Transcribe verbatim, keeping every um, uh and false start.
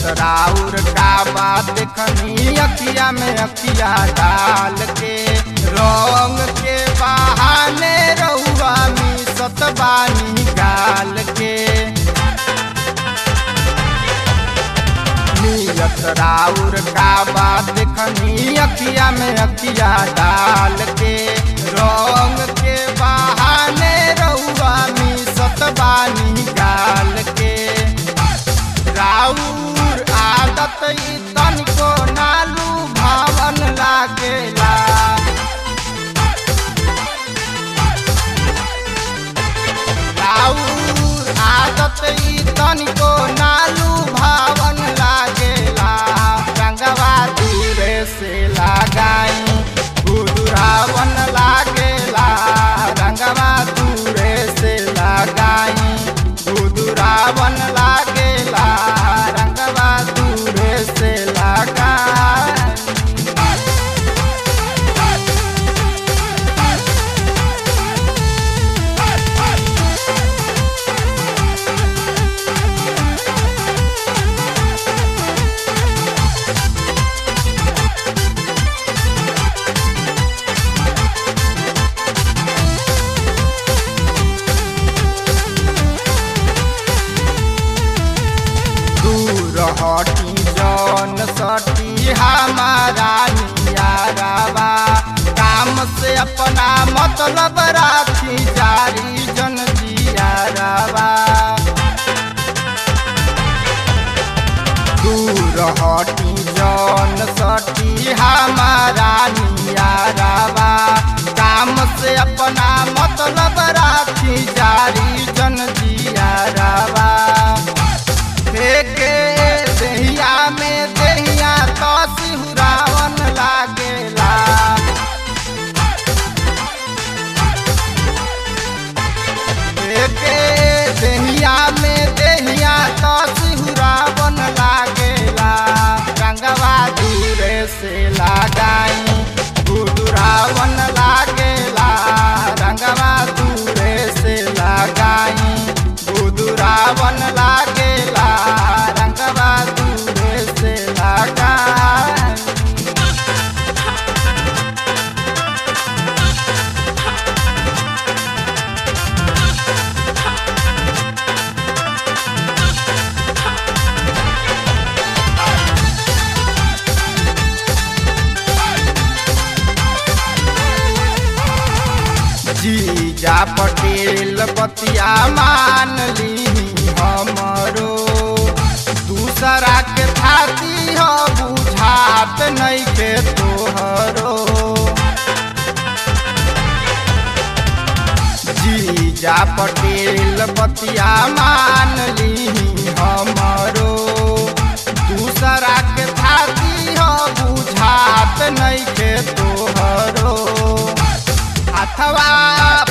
राउर का बात देखनी अखिया में अखिया डाल के रंग के बहाने रहुआ मिसत बानी गाल के नियत राउर का बात देखनी अखिया में अखिया डाल के रंग के बहाने रहुआ मिसत बानी गाल के राउर आदत तनिको नालू भावन लागेला राउर आदत तनिको नालू भावन लागेला रंगवा दूरे से लगाई गुदुरावन लागेला रंगवा दूरे से लगाई गुदुरावन लागेला रंगवा दूरे से लगाई हटी जौन सटी हमारा नियारावा काम से अपना मतलब राखी जारी जन जियारावा दूर हटी जौन सटी हमारा नियारावा काम से अपना मतलब राखी जारी जन जियारावा के दहिया में दहिया तो सिहुरावन लागेला के दहिया में दहिया तो सिहुरावन लागेला रंगवा दूरे से लगाई गुदुरावन लागेला रंगवा दूरे से लगाई गुदुरावन लागेला रंगवा दूरे से लगाई जीजा पटेल बतिया मान ली हमरो दूसरा के थाती हो बुझात नहीं के तोहरो जीजा पटेल बतिया मान ली हमरो दूसरा के थाती हो बुझात नहीं के तोहरो अथवा